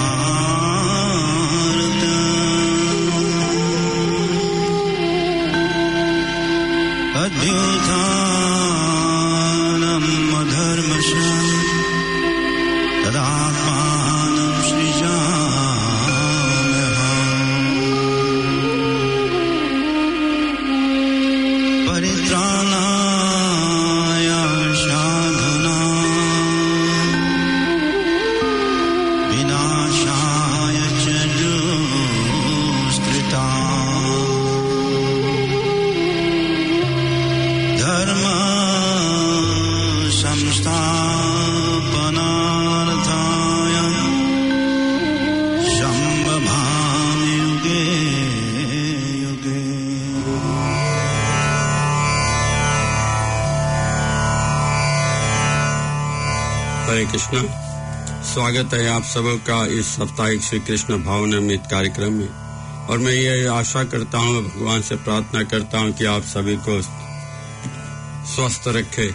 कृष्ण, स्वागत है आप सबों का इस साप्ताहिक श्री कृष्ण भावनामृत कार्यक्रम में। और मैं ये आशा करता हूँ, भगवान से प्रार्थना करता हूँ कि आप सभी को स्वस्थ रखे।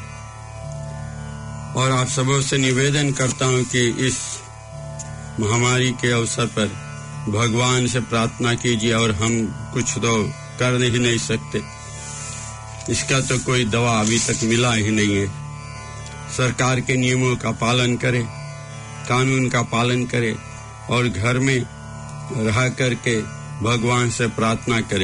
और आप सबों से निवेदन करता हूँ कि इस महामारी के अवसर पर भगवान से प्रार्थना कीजिए। और हम कुछ तो कर ही नहीं सकते, इसका तो कोई दवा अभी तक मिला ही नहीं है। सरकार के नियमों का पालन करें, कानून का पालन करें और घर में रह करके भगवान से प्रार्थना करें।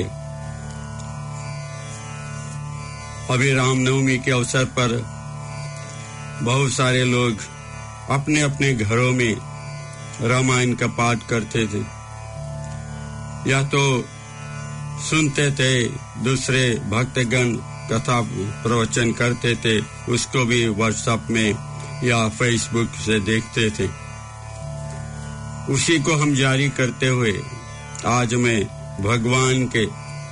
अभी रामनवमी के अवसर पर बहुत सारे लोग अपने अपने घरों में रामायण का पाठ करते थे या तो सुनते थे, दूसरे भक्तगण कथा प्रवचन करते थे, उसको भी व्हाट्सएप में या फेसबुक से देखते थे। उसी को हम जारी करते हुए आज मैं भगवान के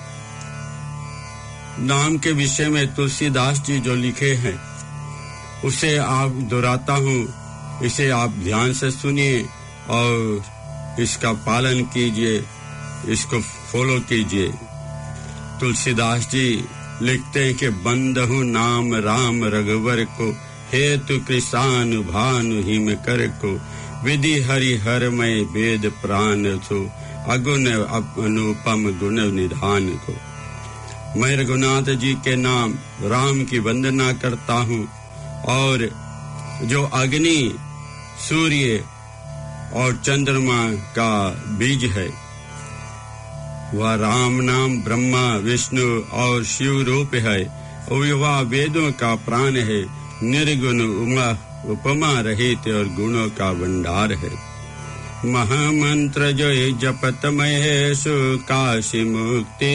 नाम के विषय में तुलसीदास जी जो लिखे हैं उसे आप दोहराता हूँ। इसे आप ध्यान से सुनिए और इसका पालन कीजिए, इसको फॉलो कीजिए। तुलसीदास जी लिखते हैं कि बंदहु नाम राम रघुवर को, हेतु कृषानु भानु हिम कर को, विधि हरि हर मय वेद प्राण सो, अगुण अनुपम गुण निधान को। मैं रघुनाथ जी के नाम राम की वंदना करता हूँ और जो अग्नि, सूर्य और चंद्रमा का बीज है वह राम नाम ब्रह्मा विष्णु और शिव रूप है। वह वेदों का प्राण है, निर्गुण उपमा रहित और गुणों का भंडार है। महामंत्र जो जपत महेशु, काशी मुक्ति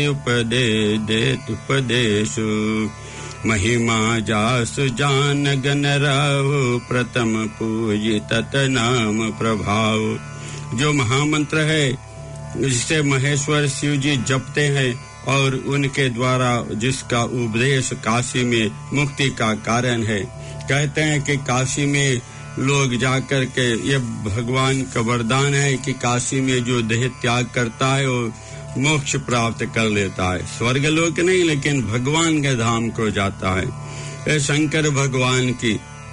उपदेशु, महिमा जासु जान गण राहु, प्रथम पूजी तत नाम प्रभाव। जो महामंत्र है जिसे महेश्वर शिव जी जपते हैं और उनके द्वारा जिसका उपदेश काशी में मुक्ति का कारण है। कहते हैं कि काशी में लोग जाकर के, ये भगवान का वरदान है कि काशी में जो देह त्याग करता है वो मोक्ष प्राप्त कर लेता है। स्वर्गलोक नहीं लेकिन भगवान के धाम को जाता है। ये शंकर भगवान की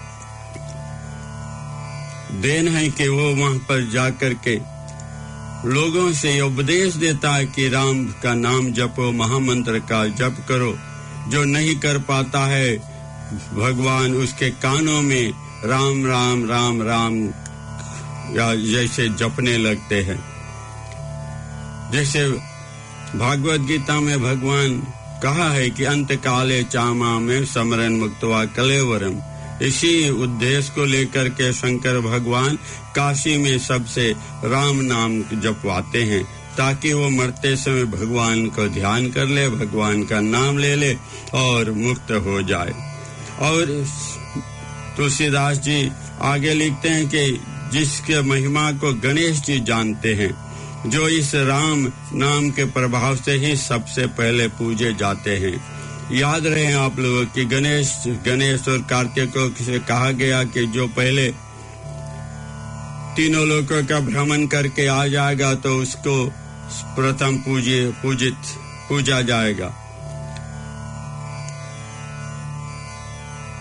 देन है कि वो वहां पर जाकर के लोगों से उपदेश देता है कि राम का नाम जपो, महामंत्र का जप करो। जो नहीं कर पाता है भगवान उसके कानों में राम राम राम राम या जैसे जपने लगते हैं। जैसे भागवत गीता में भगवान कहा है कि अंत काले चामा में समरण मुक्तवा कलेवरम। इसी उद्देश्य को लेकर के शंकर भगवान काशी में सबसे राम नाम जपवाते हैं ताकि वो मरते समय भगवान को ध्यान कर ले, भगवान का नाम ले ले और मुक्त हो जाए। और तुलसीदास जी आगे लिखते हैं कि जिसके महिमा को गणेश जी जानते हैं, जो इस राम नाम के प्रभाव से ही सबसे पहले पूजे जाते हैं। याद रहे आप लोगों की गणेश और कार्तिक को किसे कहा गया कि जो पहले तीनों लोकों का भ्रमण करके आ जाएगा तो उसको प्रथम पूजा जाएगा।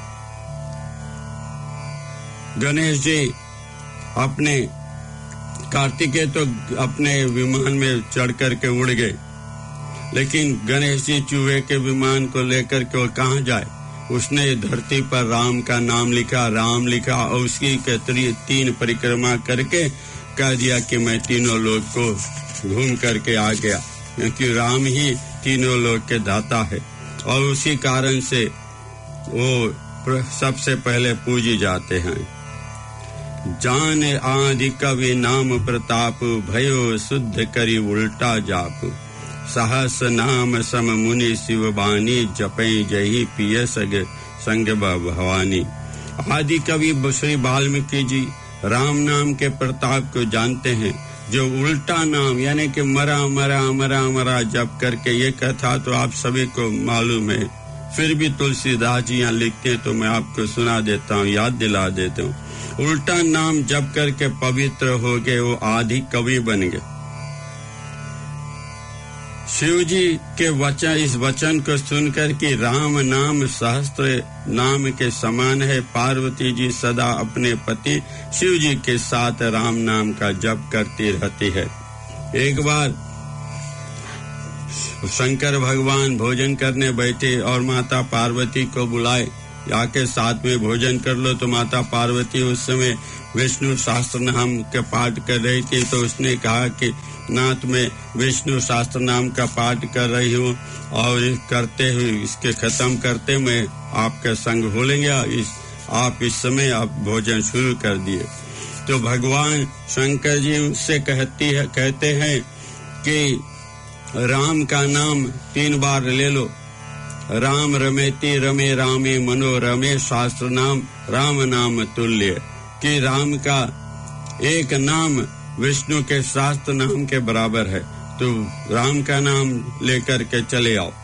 गणेश जी अपने कार्तिकेय तो अपने विमान में चढ़ करके उड़ गए, लेकिन गणेश जी चूहे के विमान को लेकर के वो कहाँ जाए? उसने धरती पर राम का नाम लिखा, राम लिखा और उसकी 3 परिक्रमा करके कह दिया कि मैं तीनों लोक को घूम करके आ गया, क्योंकि राम ही तीनों लोक के दाता है और उसी कारण से वो सबसे पहले पूजी जाते हैं। जान आदि कवि नाम प्रताप, भयो शुद्ध करी उल्टा जाप। सहस नाम सम मुनि शिव बानी, जपै जही पिय संग भवानी। आदि कवि श्री वाल्मीकि जी राम नाम के प्रताप को जानते हैं, जो उल्टा नाम यानी कि मरा मरा मरा मरा जप करके, ये कथा तो आप सभी को मालूम है, फिर भी तुलसीदास जी यहाँ लिखते हैं तो मैं आपको सुना देता हूँ, याद दिला देता हूँ। उल्टा नाम जप करके पवित्र हो गए, वो आदि कवि बन गए। शिव जी के वचन, इस वचन को सुनकर कि राम नाम सहस्त्र नाम के समान है, पार्वती जी सदा अपने पति शिव जी के साथ राम नाम का जप करती रहती है। एक बार शंकर भगवान भोजन करने बैठे और माता पार्वती को बुलाए, आके साथ में भोजन कर लो। तो माता पार्वती उस समय विष्णु सहस्त्र नाम के पाठ कर रही थी, तो उसने कहा कि नाथ में विष्णु सहस्त्र नाम का पाठ कर रही हूँ और करते हुए इसके खत्म करते मैं आपके संग हो लेंगे, आप इस समय आप भोजन शुरू कर दिए। तो भगवान शंकर जी उससे कहते हैं कि राम का नाम 3 बार ले लो। राम रमेति रमे रामे मनो रमे, शास्त्र नाम राम नाम तुल्य। कि राम का एक नाम विष्णु के शास्त्र नाम के बराबर है, तो राम का नाम लेकर के चले आओ।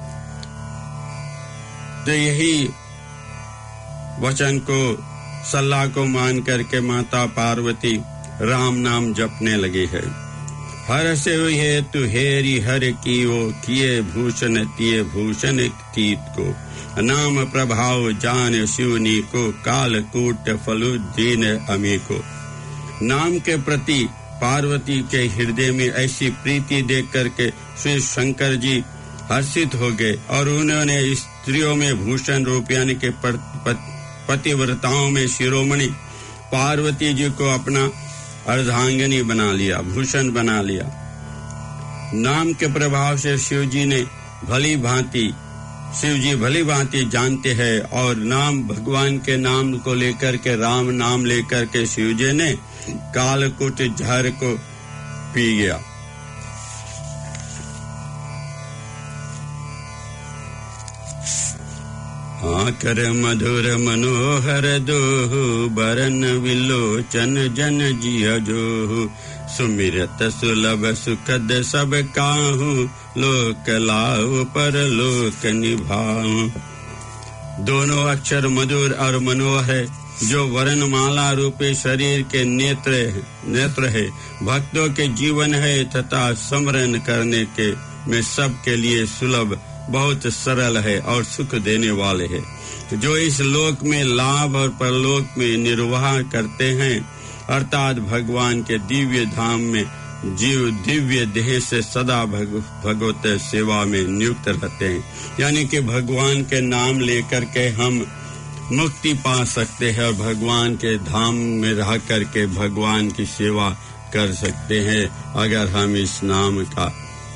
तो यही वचन को सलाह को मान करके माता पार्वती राम नाम जपने लगी है। हर से हेतु हेरी हर कियो, किए भूषण तिये भूषण तीत को। नाम प्रभाव जान शिवनी को, काल कूट फलु दीन अमी को। नाम के प्रति पार्वती के हृदय में ऐसी प्रीति देख करके श्री शंकर जी हर्षित हो गए और उन्होंने स्त्रियों में भूषण रूप यानी के पतिव्रताओं में शिरोमणि पार्वती जी को अपना अर्धांगिनी बना लिया, भूषण बना लिया। नाम के प्रभाव से शिव जी भली भांति जानते हैं और नाम भगवान के नाम को लेकर के, राम नाम लेकर के शिव जी ने कालकूट जहर को पी गया। आकर मधुर मनोहर दोहु, बरन विलोचन जन जिय जोहु। सुमिरत सुलभ सुखद सब काहू, लोक लाऊ पर लोक निभाऊं। दोनों अक्षर मधुर और मनोहर, जो वरनमाला रूपे शरीर के नेत्र है, भक्तों के जीवन है तथा स्मरण करने के में सबके लिए सुलभ, बहुत सरल है और सुख देने वाले है। जो इस लोक में लाभ और परलोक में निर्वाह करते हैं, अर्थात भगवान के दिव्य धाम में जीव दिव्य देह से सदा भगवत सेवा में नियुक्त रहते हैं। यानी कि भगवान के नाम लेकर के हम मुक्ति पा सकते हैं और भगवान के धाम में रह करके भगवान की सेवा कर सकते हैं, अगर हम इस नाम का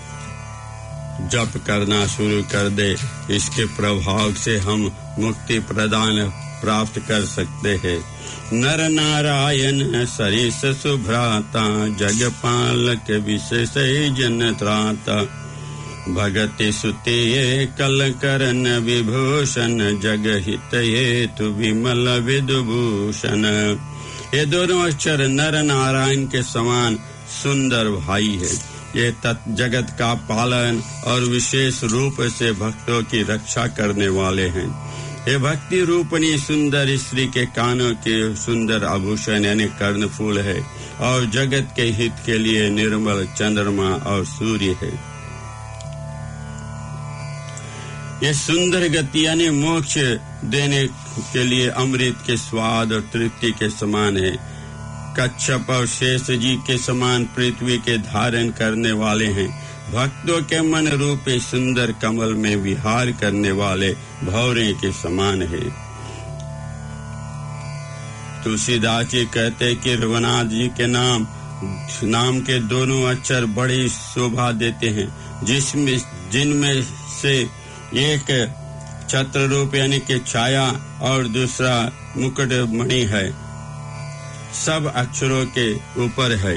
जप करना शुरू कर दे। इसके प्रभाव से हम मुक्ति प्रदान प्राप्त कर सकते हैं। नर नारायण सरिस सुभ्राता, जग पालक विशेष जन त्राता। भगति सुते कल करन विभूषण, जग हित हेतु विमल विदुभूषण। ये दोनों अक्षर नर नारायण के समान सुंदर भाई है। ये जगत का पालन और विशेष रूप से भक्तों की रक्षा करने वाले हैं। ये भक्ति रूपणी सुंदर स्त्री के कानों के सुंदर आभूषण यानी कर्णफूल है और जगत के हित के लिए निर्मल चंद्रमा और सूर्य है। ये सुंदर गति यानी मोक्ष देने के लिए अमृत के स्वाद और तृप्ति के समान है। कच्छप और शेष जी के समान पृथ्वी के धारण करने वाले हैं। भक्तों के मन रूपे सुंदर कमल में विहार करने वाले भौरे के समान है। तुलसीदास जी कहते कि रघुनाथ जी के नाम के दोनों अक्षर बड़ी शोभा देते हैं, जिनमें से एक छत्र रूप यानी कि छाया और दूसरा मुकुट मणि है, सब अक्षरों के ऊपर है।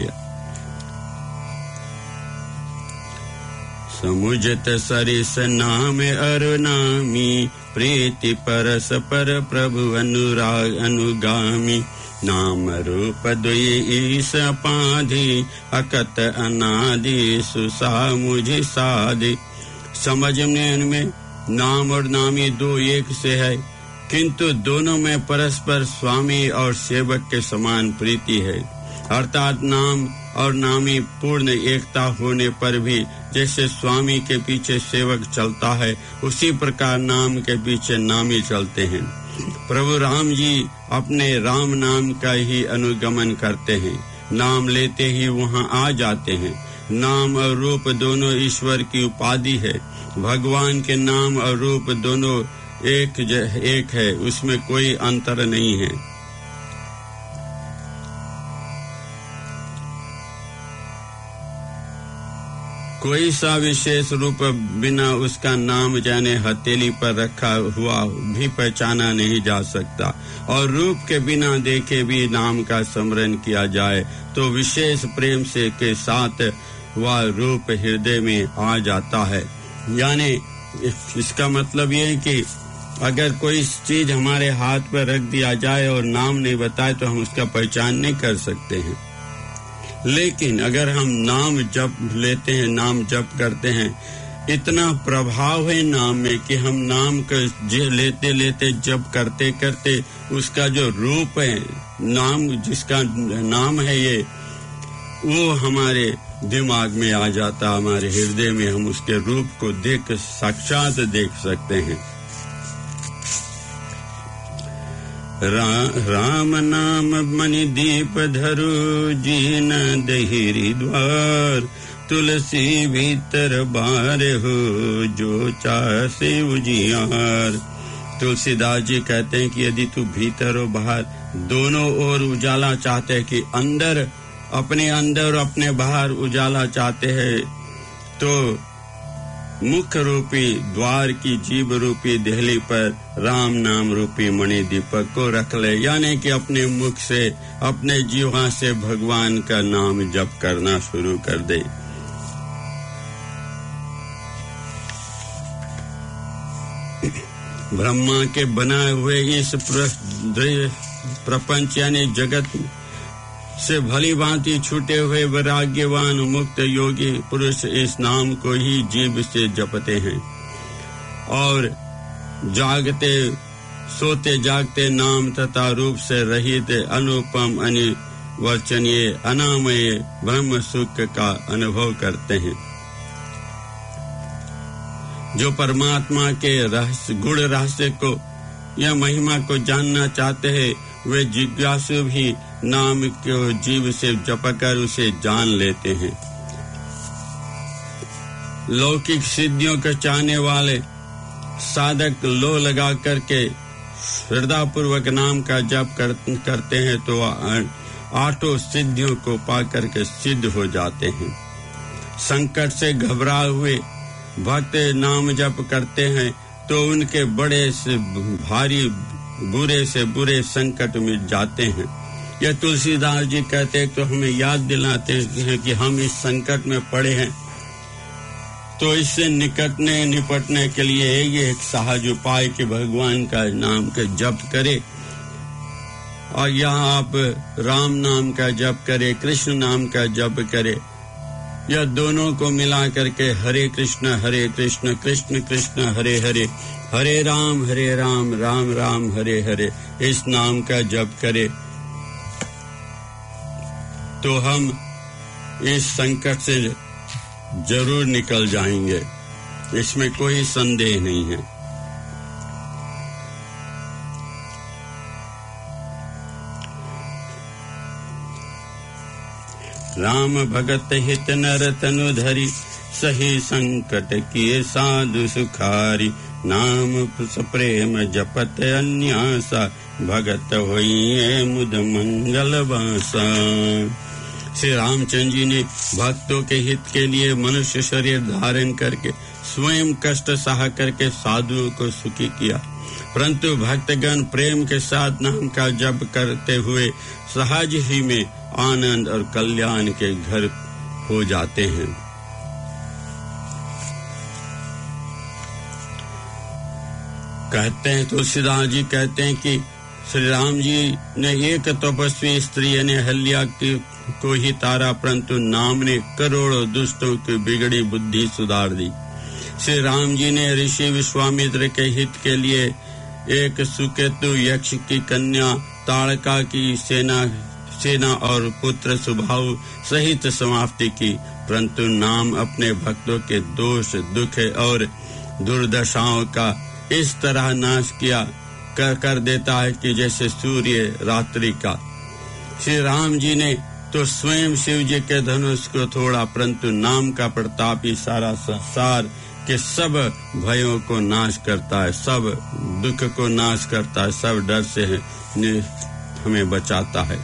समुझत सरिस नाम अरुनामी, प्रीति परस पर प्रभु अनुराग अनुगामी। नाम रूप दुई ईस पाधी, अकत अनादि सुसा मुझे साधि। समझने में नाम और नामी दो एक से है, किंतु दोनों में परस्पर स्वामी और सेवक के समान प्रीति है। अर्थात नाम और नामी पूर्ण एकता होने पर भी जैसे स्वामी के पीछे सेवक चलता है, उसी प्रकार नाम के पीछे नामी चलते हैं। प्रभु राम जी अपने राम नाम का ही अनुगमन करते हैं, नाम लेते ही वहां आ जाते हैं। नाम और रूप दोनों ईश्वर की उपाधि है। भगवान के नाम और रूप दोनों एक है, उसमें कोई अंतर नहीं है। कोई सा विशेष रूप बिना उसका नाम जाने हथेली पर रखा हुआ भी पहचाना नहीं जा सकता, और रूप के बिना देखे भी नाम का स्मरण किया जाए तो विशेष प्रेम से के साथ वह रूप हृदय में आ जाता है। यानी इसका मतलब ये है कि अगर कोई चीज हमारे हाथ पर रख दिया जाए और नाम नहीं बताए तो हम उसका पहचान नहीं कर सकते हैं, लेकिन अगर हम नाम जप लेते हैं, नाम जप करते हैं, इतना प्रभाव है नाम में कि हम नाम को लेते लेते जप करते करते उसका जो रूप है, नाम जिसका नाम है ये, वो हमारे दिमाग में आ जाता, हमारे हृदय में हम उसके रूप को देख साक्षात देख सकते हैं। राम नाम मणि दीप धरु, जीन दहिरी द्वार। तुलसी भीतर बार हो, जो चाहे उजियार। तुलसीदास जी कहते हैं कि यदि तू भीतर और बाहर दोनों ओर उजाला चाहते हैं, कि अंदर अपने अंदर और अपने बाहर उजाला चाहते हैं, तो मुख्य रूपी द्वार की जीभ रूपी देहली पर राम नाम रूपी मणि दीपक को रख ले। यानी कि अपने मुख से, अपने जीवा से भगवान का नाम जप करना शुरू कर दे। ब्रह्मा के बनाए हुए इस प्रपंच यानी जगत से भली भांति छूटे हुए वैराग्यवान मुक्त योगी पुरुष इस नाम को ही जीभ से जपते हैं, और जागते सोते जागते नाम तथा रूप से रहित अनुपम अनिवर्चनीय अनामय ब्रह्म सुख का अनुभव करते हैं। जो परमात्मा के रहस्य गुण रहस्य को या महिमा को जानना चाहते हैं, वे जिज्ञासु भी नाम को जीव से जपकर उसे जान लेते हैं। लौकिक सिद्धियों को चाहने वाले साधक लो लगा करके श्रद्धा पूर्वक नाम का जप करते हैं तो आठों सिद्धियों को पा करके सिद्ध हो जाते हैं। संकट से घबराए हुए भक्त नाम जप करते हैं तो उनके बड़े से भारी बुरे से बुरे संकट मिट जाते हैं। यह तुलसीदास जी कहते हैं तो हमें याद दिलाते हैं कि हम इस संकट में पड़े हैं, तो इससे निपटने के लिए ये एक सहज उपाय कि भगवान का नाम का जप करे। और यहाँ आप राम नाम का जप करे, कृष्ण नाम का जप करे, यह दोनों को मिला करके हरे कृष्ण कृष्ण कृष्ण हरे हरे, हरे राम राम राम हरे हरे, इस नाम का जप करे तो हम इस संकट से जरूर निकल जाएंगे, इसमें कोई संदेह नहीं है। राम भगत हित नर तनु धरि सही संकट किए साधु सुखारी नाम प्रेम जपत अन्यासा भगत होइए मुद मंगल बासा। श्री रामचंद्र जी ने भक्तों के हित के लिए मनुष्य शरीर धारण करके स्वयं कष्ट सहा करके साधुओं को सुखी किया, परंतु भक्तगण प्रेम के साथ नाम का जप करते हुए सहज ही में आनंद और कल्याण के घर हो जाते हैं। कहते हैं तुलसीदास जी कहते हैं कि श्री राम जी ने एक तपस्वी स्त्री यानी अहल्या को ही तारा, परंतु नाम ने करोड़ों दुष्टों की बिगड़ी बुद्धि सुधार दी। श्री राम जी ने ऋषि विश्वामित्र के हित के लिए एक सुकेतु यक्ष की कन्या ताड़का की सेना और पुत्र सुबाहु सहित समाप्ति की, परंतु नाम अपने भक्तों के दोष दुख और दुर्दशाओं का इस तरह नाश किया कर देता है कि जैसे सूर्य रात्रि का। श्री राम जी ने तो स्वयं शिव जी के धनुष को तोड़ा, परंतु नाम का प्रताप ही सारा संसार के सब भयों को नाश करता है, सब दुख को नाश करता है, सब डर से हमें बचाता है।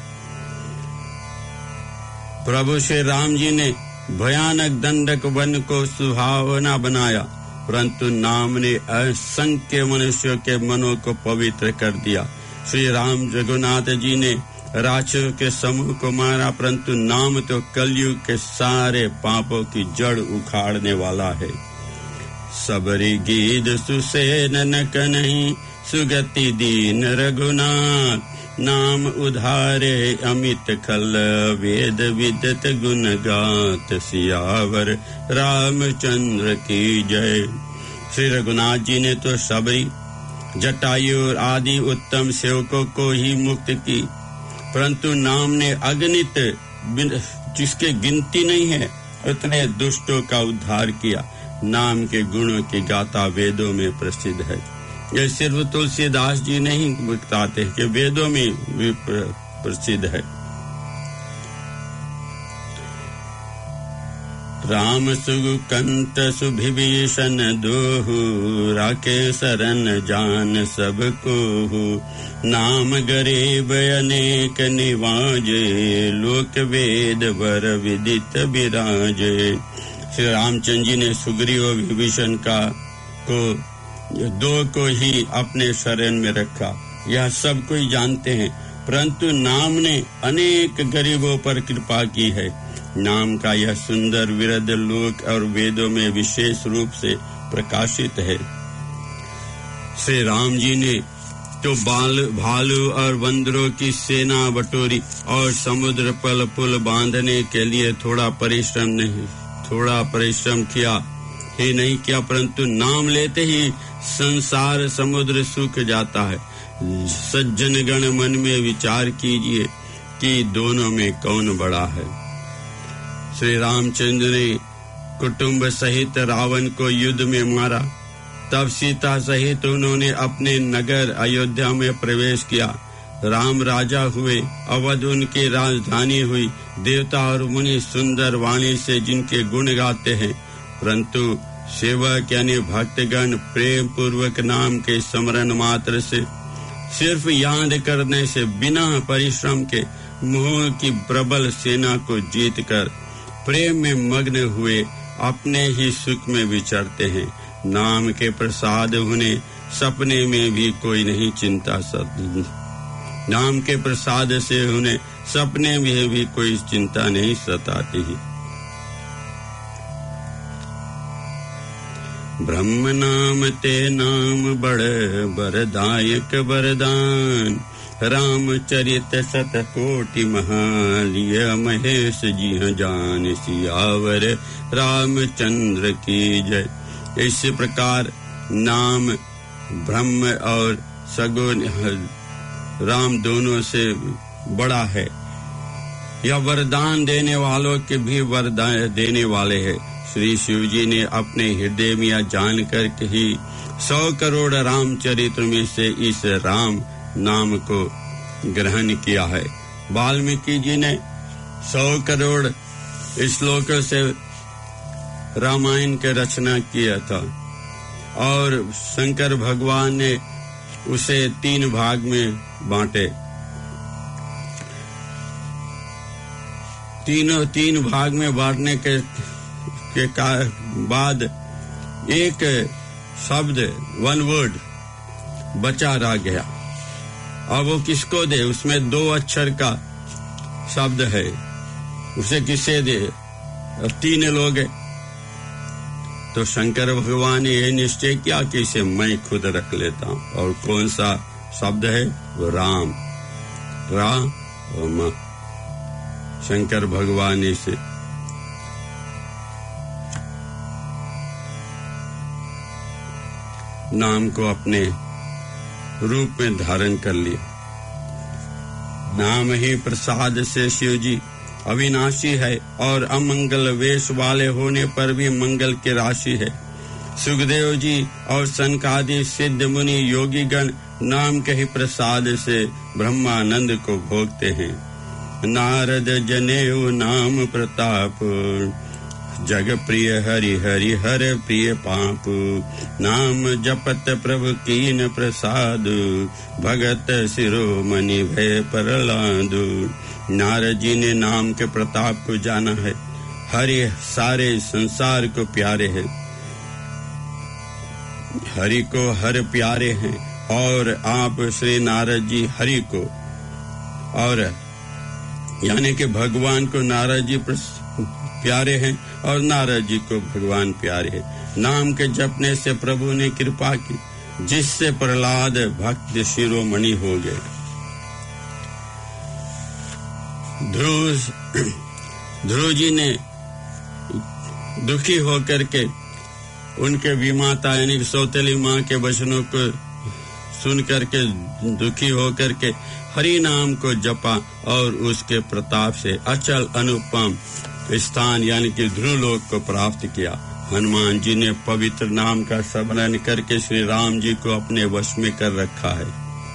प्रभु श्री राम जी ने भयानक दंडक वन को सुहावना बनाया, परंतु नाम ने असंख्य मनुष्यों के मनों को पवित्र कर दिया। श्री राम जगन्नाथ जी ने राक्षसों के समूह को मारा, परंतु नाम तो कलयुग के सारे पापों की जड़ उखाड़ने वाला है। सबरी गीत सुसेन नक नहीं सुगति दीन रघुनाथ, नाम उधारे अमित खल वेद विदत गुण गात, सियावर रामचंद्र की जय। श्री रघुनाथ जी ने तो सबरी जटायु और आदि उत्तम सेवकों को ही मुक्त की, परंतु नाम ने अगणित जिसके गिनती नहीं है उतने दुष्टों का उद्धार किया। नाम के गुणों की गाथा वेदों में प्रसिद्ध है। यह सिर्फ तुलसीदास जी नहीं बताते कि वेदों में भी प्रसिद्ध है। राम सुगुकंत सुभिभीषण दोहु, राखे शरण जान सब कोहु, नाम गरीब अनेक निवाजे, लोक वेद वर विदित विराजे। श्री रामचंद्र जी ने सुग्रीव और विभीषण दो को ही अपने शरण में रखा, यह सब कोई जानते हैं, परंतु नाम ने अनेक गरीबों पर कृपा की है। नाम का यह सुंदर विरध लोक और वेदों में विशेष रूप से प्रकाशित है। श्री राम जी ने तो भालू और बंदरों की सेना बटोरी और समुद्र पर पुल बांधने के लिए थोड़ा परिश्रम किया ही नहीं किया, परंतु नाम लेते ही संसार समुद्र सूख जाता है। सज्जन गण मन में विचार कीजिए कि दोनों में कौन बड़ा है। श्री रामचंद्र ने कुटुंब सहित रावण को युद्ध में मारा, तब सीता सहित उन्होंने अपने नगर अयोध्या में प्रवेश किया। राम राजा हुए, अवध उनकी राजधानी हुई। देवता और मुनि सुंदर वाणी से जिनके गुण गाते हैं, परंतु सेवक यानी भक्तगण प्रेम पूर्वक नाम के स्मरण मात्र से, सिर्फ याद करने से, बिना परिश्रम के मोह की प्रबल सेना को जीतकर प्रेम में मग्न हुए अपने ही सुख में विचरते हैं। नाम के प्रसाद उन्हें सपने में भी कोई नहीं चिंता नाम के प्रसाद से उन्हें सपने में भी कोई चिंता नहीं सताती। ब्रह्म नाम ते नाम बड़ बरदायक वरदान, रामचरित शत कोटि महालिय महेश जी जान, सियावर रामचंद्र की जय। इसी प्रकार नाम ब्रह्म और सगुण राम दोनों से बड़ा है। यह वरदान देने वालों के भी वरदान देने वाले हैं। श्री शिव जी ने अपने हृदय में जानकर ही 100 करोड़ रामचरित्र में से इस राम नाम को ग्रहण किया है। वाल्मीकि जी ने 100 करोड़ श्लोकों से रामायण की रचना किया था और शंकर भगवान ने उसे 3 भाग में बांटे। तीन भाग में बांटने के बाद एक शब्द, 1 वर्ड बचा रह गया। अब वो किसको दे? उसमें 2 अक्षर का शब्द है, उसे किसे दे? 3 लोग है। तो शंकर भगवान ने यह निश्चय किया कि इसे मैं खुद रख लेता हूं। और कौन सा शब्द है? वो राम। राम शंकर भगवान ने इसे नाम को अपने रूप में धारण कर लिया। नाम ही प्रसाद से शिव जी अविनाशी है और अमंगल वेश वाले होने पर भी मंगल की राशि है। सुखदेव जी और सनकादि सिद्ध मुनि योगी गण नाम के ही प्रसाद से ब्रह्मानंद को भोगते हैं। नारद जनेऊ नाम प्रताप, जग प्रिय हरि हरि हर प्रिय पाप। नाम जपत प्रभु कीन प्रसाद, भगत शिरोमणि भय प्रहलाद। नारद जी ने नाम के प्रताप को जाना है। हरि सारे संसार को प्यारे है, हरि को हर प्यारे हैं। और आप श्री नारद जी हरि को और यानी कि भगवान को नारद जी प्यारे हैं और नारद जी को भगवान प्यारे हैं। नाम के जपने से प्रभु ने कृपा की, जिससे प्रहलाद भक्त शिरोमणि हो गए। ध्रुव जी ने दुखी होकर के उनके विमाता यानी सौतेली माँ के वचनों को सुन करके दुखी होकर के हरि नाम को जपा और उसके प्रताप से अचल अनुपम स्थान यानी कि ध्रुव लोक को प्राप्त किया। हनुमान जी ने पवित्र नाम का स्मरण करके श्री राम जी को अपने वश में कर रखा है।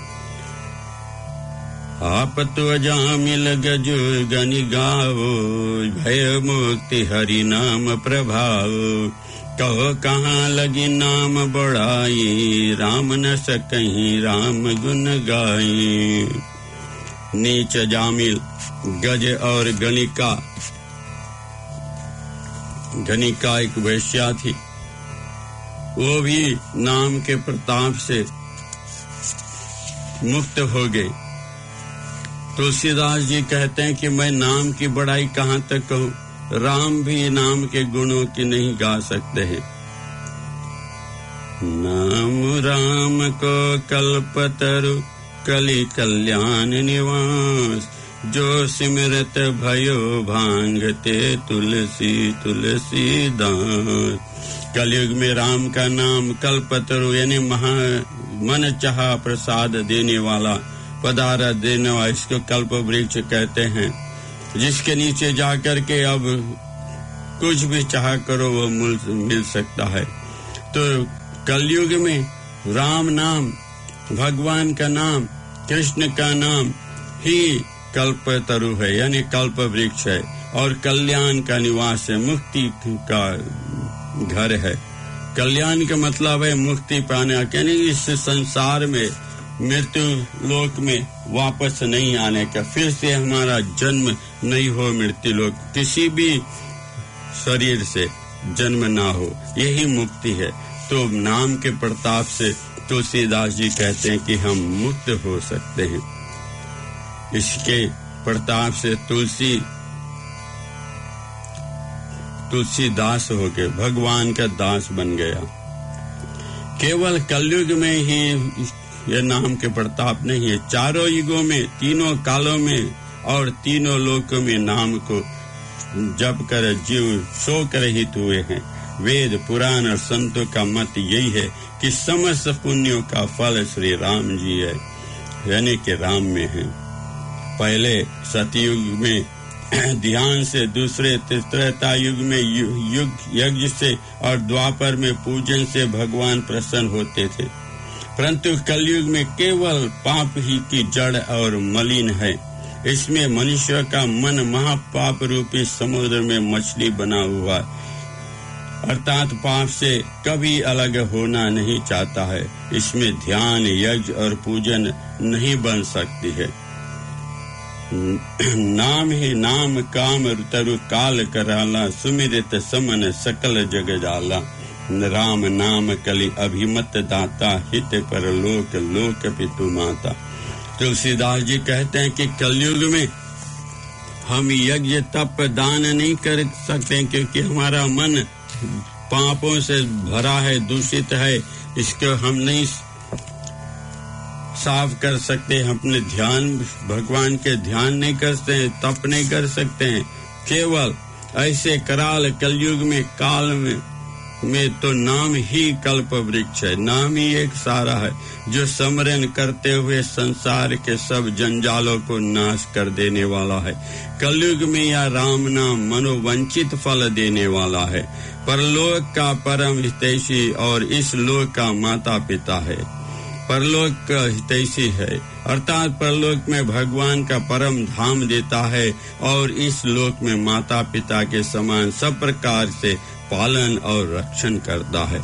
आप तो अजामिल गजु गनि गाओ, भय मुक्ति हरि नाम प्रभाव। कहो कहाँ लगी नाम बढ़ाई, राम न सकहीं राम गुण गाई। नीच जामिल गज और गणिका एक वैश्या थी, वो भी नाम के प्रताप से मुक्त हो गई। तुलसीदास जी कहते हैं कि मैं नाम की बड़ाई कहाँ तक कहूँ, राम भी नाम के गुणों की नहीं गा सकते हैं। नाम राम को कल्पतरु कलि कल्याण निवास, जो सिमरत भयो भांगते तुलसी तुलसी दास। कलयुग में राम का नाम कल्पतरु यानी मन चाहा प्रसाद देने वाला, पदार्थ देने वाला, इसको कल्प वृक्ष कहते हैं, जिसके नीचे जाकर के अब कुछ भी चाह करो वो मिल सकता है। तो कलयुग में राम नाम, भगवान का नाम, कृष्ण का नाम ही कल्पतरु है यानी कल्प वृक्ष है और कल्याण का निवास है, मुक्ति का घर है। कल्याण का मतलब है मुक्ति पाने, यानी इस संसार में मृत्यु लोक में वापस नहीं आने का, फिर से हमारा जन्म नहीं हो मृत्यु लोक, किसी भी शरीर से जन्म ना हो, यही मुक्ति है। तो नाम के प्रताप से तुलसीदास जी कहते हैं कि हम मुक्त हो सकते हैं। इसके प्रताप से तुलसीदास हो गए, भगवान का दास बन गया। केवल कलयुग में ही यह नाम के प्रताप नहीं है, चारों युगों में, तीनों कालों में और तीनों लोकों में नाम को जप कर जीव शोक रहित हुए हैं। वेद पुराण और संतों का मत यही है कि समस्त पुण्यों का फल श्री राम जी है, यानी कि राम में है। पहले सतयुग में ध्यान से, दूसरे त्रेता युग में यज्ञ से और द्वापर में पूजन से भगवान प्रसन्न होते थे, परंतु कलयुग में केवल पाप ही की जड़ और मलिन है। इसमें मनुष्य का मन महापाप रूपी समुद्र में मछली बना हुआ है, अर्थात पाप से कभी अलग होना नहीं चाहता है। इसमें ध्यान, यज्ञ और पूजन नहीं बन सकती है। नाम ही नाम काम तरु काल कराला, सुमिरित समन सकल जग जाला। राम नाम कलि अभिमत दाता, हित पर लोक लोक पितु माता। तुलसीदास जी कहते हैं कि कलयुग में हम यज्ञ तप दान नहीं कर सकते, क्योंकि हमारा मन पापों से भरा है, दूषित है। इसको हम नहीं साफ कर सकते। अपने ध्यान, भगवान के ध्यान नहीं करते हैं, तप नहीं कर सकते हैं। केवल ऐसे कराल कलयुग में, काल में तो नाम ही कल्प वृक्ष है। नाम ही एक सारा है जो स्मरण करते हुए संसार के सब जंजालों को नाश कर देने वाला है। कलयुग में यह राम नाम मनोवंचित फल देने वाला है। परलोक का परम हितैषी और इस लोक का माता पिता है। परलोक का हितैषी है, अर्थात परलोक में भगवान का परम धाम देता है और इस लोक में माता पिता के समान सब प्रकार से पालन और रक्षण करता है।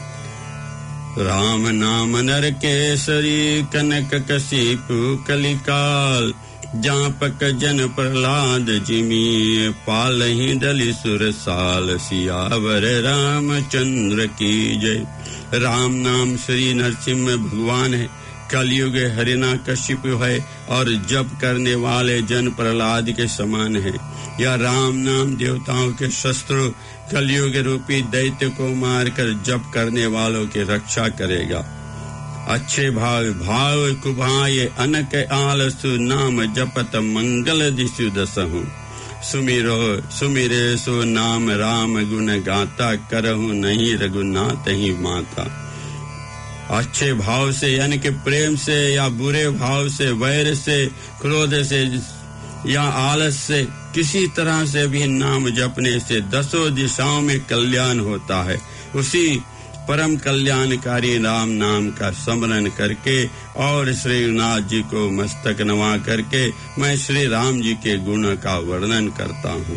राम नाम नर केसरी, कनक कशिपु कलिकाल। जापक जन प्रहलाद जिमी, पालहि दलि सुरसाल। सियावर रामचंद्र की जय। राम नाम श्री नरसिंह भगवान है, कलयुग हिरण्यकशिपु है और जप करने वाले जन प्रहलाद के समान है। यह राम नाम देवताओं के शस्त्रों कलयुग रूपी दैत्य को मारकर जप करने वालों की रक्षा करेगा। अच्छे भाव भाव कुभाए अनक आलसु, नाम जपत मंगल दिशु दसहु। सुमिरो सुमिरे सो नाम राम गुण गाता, करहु नहीं रघुनाथ ही माता। अच्छे भाव से यानी कि प्रेम से या बुरे भाव से, वैर से, क्रोध से या आलस से, किसी तरह से भी नाम जपने से दसों दिशाओं में कल्याण होता है। उसी परम कल्याणकारी राम नाम का स्मरण करके और श्रीनाथ जी को मस्तक नवा करके मैं श्री राम जी के गुण का वर्णन करता हूँ।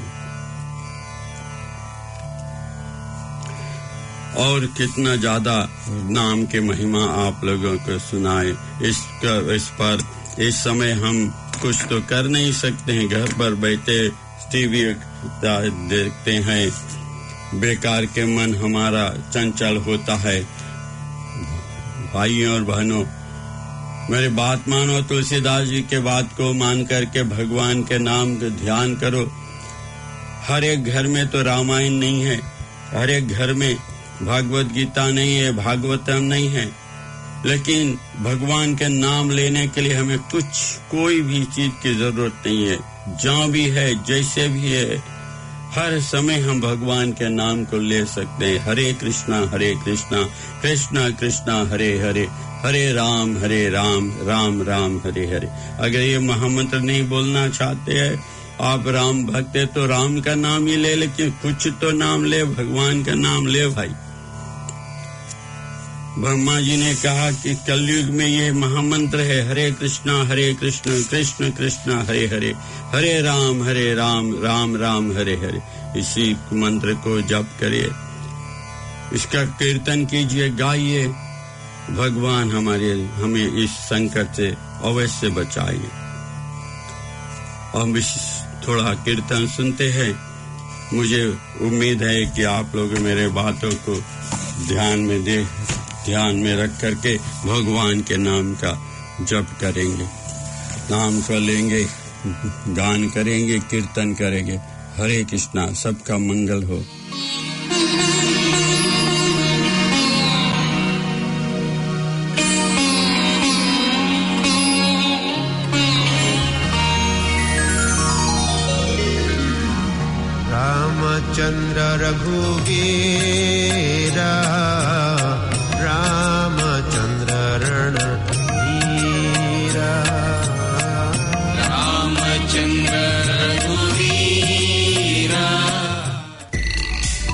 और कितना ज्यादा नाम के महिमा आप लोगों को सुनाए, इस पर इस समय हम कुछ तो कर नहीं सकते हैं। घर पर बैठे टीवी देखते हैं, बेकार के मन हमारा चंचल होता है। भाइयों और बहनों, मेरी बात मानो, तुलसीदास जी के बात को मान करके भगवान के नाम का ध्यान करो। हर एक घर में तो रामायण नहीं है, हर एक घर में भागवत गीता नहीं है, भागवतम नहीं है, लेकिन भगवान के नाम लेने के लिए हमें कोई भी चीज की जरूरत नहीं है। जहाँ भी है, जैसे भी है, हर समय हम भगवान के नाम को ले सकते हैं। हरे कृष्णा कृष्णा कृष्णा हरे हरे, हरे राम राम राम हरे हरे। अगर ये महामंत्र नहीं बोलना चाहते हैं, आप राम भक्त है तो राम का नाम ही ले, लेकिन कुछ तो नाम ले, भगवान का नाम ले भाई। ब्रह्मा जी ने कहा कि कलयुग में ये महामंत्र है, हरे कृष्णा कृष्ण कृष्ण हरे हरे, हरे राम राम राम हरे हरे। इसी मंत्र को जप करिए, इसका कीर्तन कीजिए, गाइए। भगवान हमें इस संकट से अवश्य बचाइए। हम थोड़ा कीर्तन सुनते हैं। मुझे उम्मीद है कि आप लोग मेरे बातों को ध्यान में रख करके भगवान के नाम का जप करेंगे, नाम को लेंगे, गान करेंगे, कीर्तन करेंगे। हरे कृष्णा, सबका मंगल हो। रामचंद्र रघुवीरा